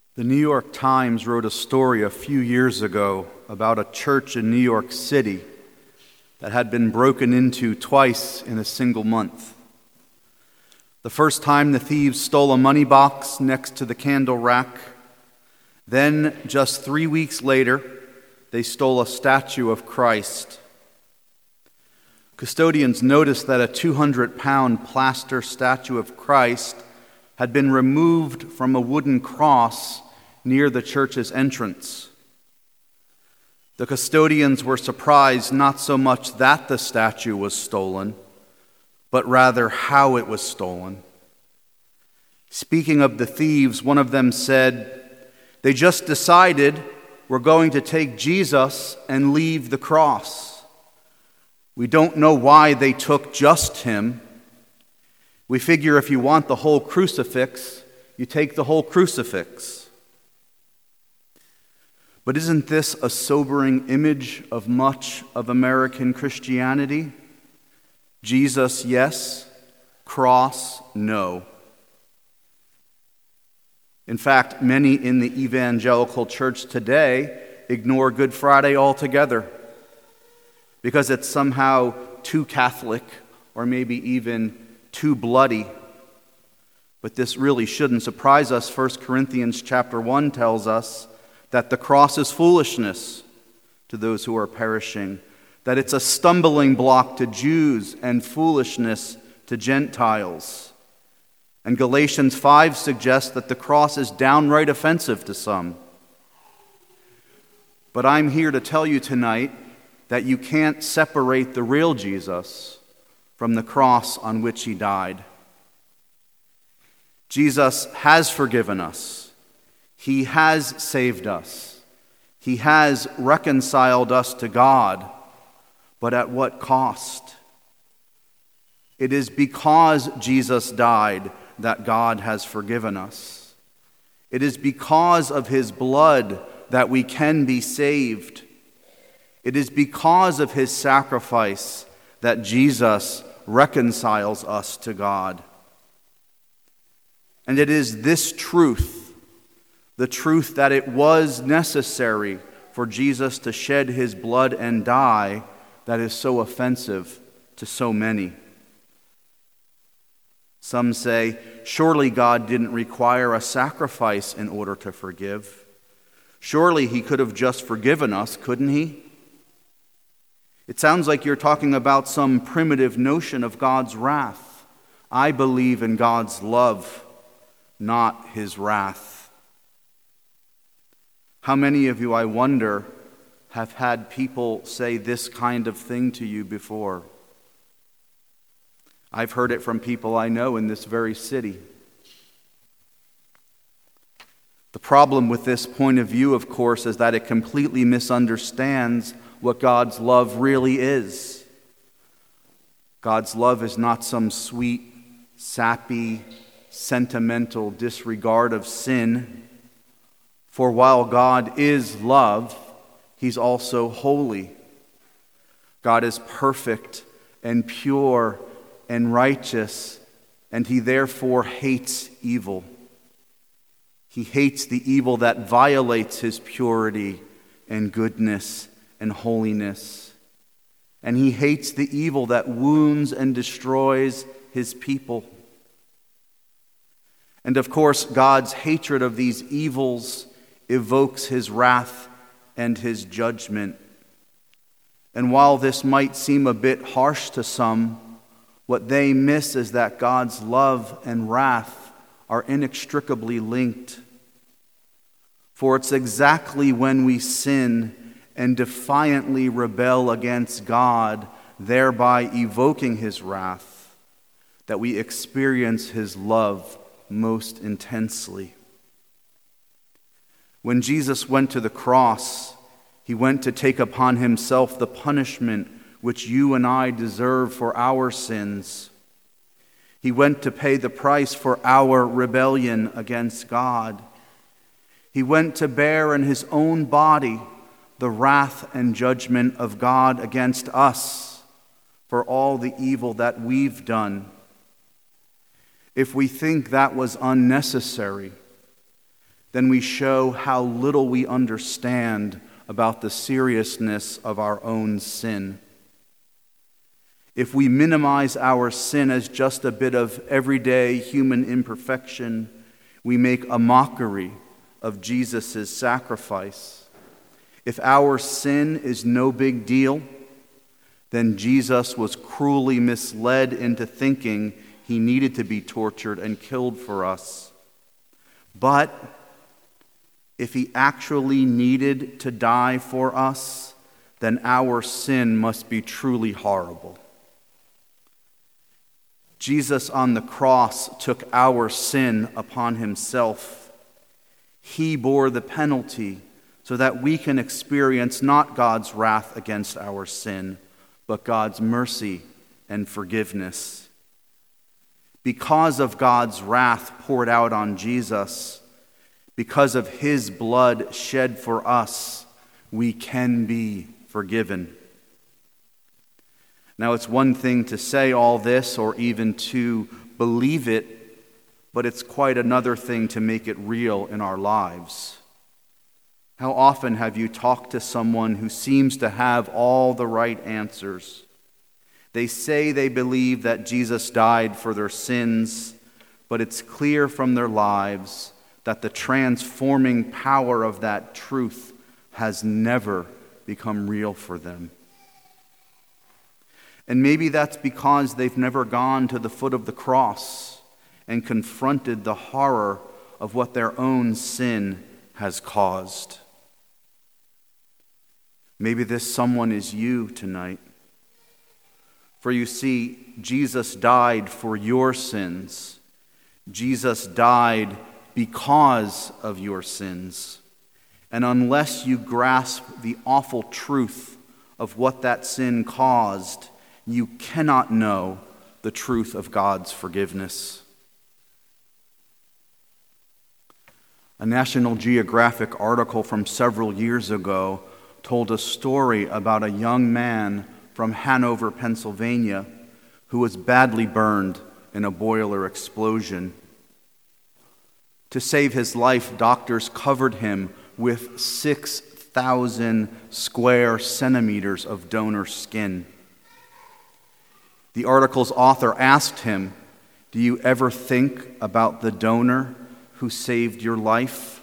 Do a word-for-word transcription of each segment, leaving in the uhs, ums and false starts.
The New York Times wrote a story a few years ago about a church in New York City that had been broken into twice in a single month. The first time, the thieves stole a money box next to the candle rack. Then, just three weeks later, they stole a statue of Christ. Custodians noticed that a two hundred pound plaster statue of Christ had been removed from a wooden cross near the church's entrance. The custodians were surprised not so much that the statue was stolen, but rather how it was stolen. Speaking of the thieves, one of them said, "They just decided we're going to take Jesus and leave the cross. We don't know why they took just him. We figure if you want the whole crucifix, you take the whole crucifix." But isn't this a sobering image of much of American Christianity? Jesus, yes. Cross, no. In fact, many in the evangelical church today ignore Good Friday altogether because it's somehow too Catholic or maybe even too bloody. But this really shouldn't surprise us. First Corinthians chapter one tells us that the cross is foolishness to those who are perishing, that it's a stumbling block to Jews and foolishness to Gentiles. And Galatians five suggests that the cross is downright offensive to some. But I'm here to tell you tonight that you can't separate the real Jesus from the cross on which he died. Jesus has forgiven us. He has saved us. He has reconciled us to God. But at what cost? It is because Jesus died that God has forgiven us. It is because of his blood that we can be saved. It is because of his sacrifice that Jesus reconciles us to God. And it is this truth, the truth that it was necessary for Jesus to shed his blood and die, that is so offensive to so many. Some say, surely God didn't require a sacrifice in order to forgive. Surely he could have just forgiven us, couldn't he? It sounds like you're talking about some primitive notion of God's wrath. I believe in God's love, not his wrath. How many of you, I wonder, have had people say this kind of thing to you before? I've heard it from people I know in this very city. The problem with this point of view, of course, is that it completely misunderstands what God's love really is. God's love is not some sweet, sappy, sentimental disregard of sin. For while God is love, he's also holy. God is perfect and pure and righteous, and he therefore hates evil. He hates the evil that violates his purity and goodness and holiness. And he hates the evil that wounds and destroys his people. And of course, God's hatred of these evils evokes his wrath and his judgment. And while this might seem a bit harsh to some, what they miss is that God's love and wrath are inextricably linked. For it's exactly when we sin and defiantly rebel against God, thereby evoking his wrath, that we experience his love most intensely. When Jesus went to the cross, he went to take upon himself the punishment which you and I deserve for our sins. He went to pay the price for our rebellion against God. He went to bear in his own body the wrath and judgment of God against us for all the evil that we've done. If we think that was unnecessary, then we show how little we understand about the seriousness of our own sin. If we minimize our sin as just a bit of everyday human imperfection, we make a mockery of Jesus' sacrifice. If our sin is no big deal, then Jesus was cruelly misled into thinking he needed to be tortured and killed for us. But if he actually needed to die for us, then our sin must be truly horrible. Jesus on the cross took our sin upon himself. He bore the penalty so that we can experience not God's wrath against our sin, but God's mercy and forgiveness. Because of God's wrath poured out on Jesus, because of his blood shed for us, we can be forgiven. Now, it's one thing to say all this or even to believe it, but it's quite another thing to make it real in our lives. How often have you talked to someone who seems to have all the right answers? They say they believe that Jesus died for their sins, but it's clear from their lives that the transforming power of that truth has never become real for them. And maybe that's because they've never gone to the foot of the cross and confronted the horror of what their own sin has caused. Maybe this someone is you tonight. For you see, Jesus died for your sins. Jesus died because of your sins. And unless you grasp the awful truth of what that sin caused, you cannot know the truth of God's forgiveness. A National Geographic article from several years ago told a story about a young man from Hanover, Pennsylvania, who was badly burned in a boiler explosion. To save his life, doctors covered him with six thousand square centimeters of donor skin. The article's author asked him, "Do you ever think about the donor who saved your life?"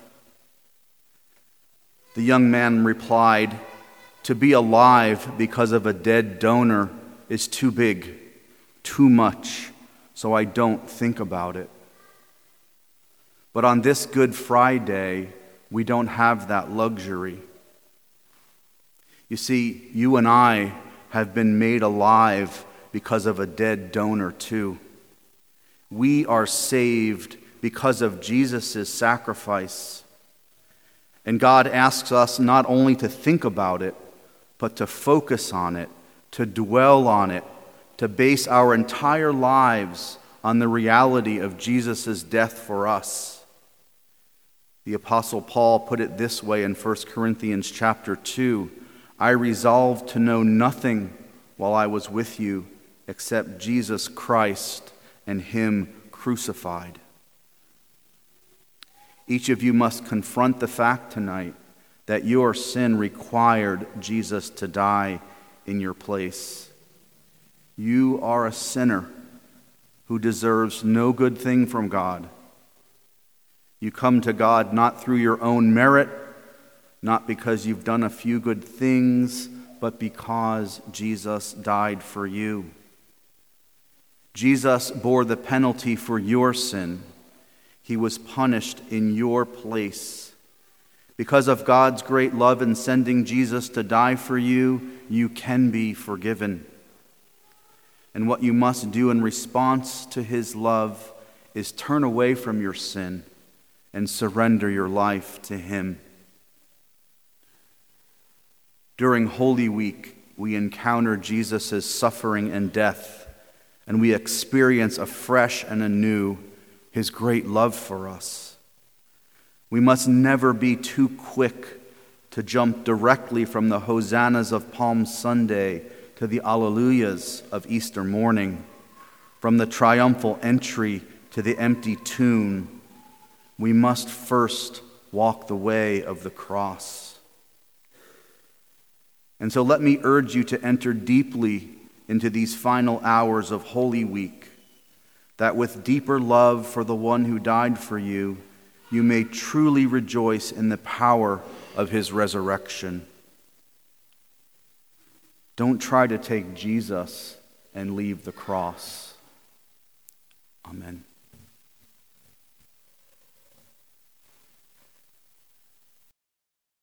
The young man replied, "To be alive because of a dead donor is too big, too much, so I don't think about it." But on this Good Friday, we don't have that luxury. You see, you and I have been made alive because of a dead donor too. We are saved because of Jesus' sacrifice. And God asks us not only to think about it, but to focus on it, to dwell on it, to base our entire lives on the reality of Jesus' death for us. The Apostle Paul put it this way in First Corinthians chapter two, "I resolved to know nothing while I was with you except Jesus Christ and Him crucified." Each of you must confront the fact tonight that your sin required Jesus to die in your place. You are a sinner who deserves no good thing from God. You come to God not through your own merit, not because you've done a few good things, but because Jesus died for you. Jesus bore the penalty for your sin. He was punished in your place. Because of God's great love in sending Jesus to die for you, you can be forgiven. And what you must do in response to His love is turn away from your sin and surrender your life to Him. During Holy Week, we encounter Jesus' suffering and death, and we experience afresh and anew His great love for us. We must never be too quick to jump directly from the hosannas of Palm Sunday to the alleluias of Easter morning, from the triumphal entry to the empty tomb. We must first walk the way of the cross. And so let me urge you to enter deeply into these final hours of Holy Week, that with deeper love for the one who died for you, you may truly rejoice in the power of his resurrection. Don't try to take Jesus and leave the cross. Amen.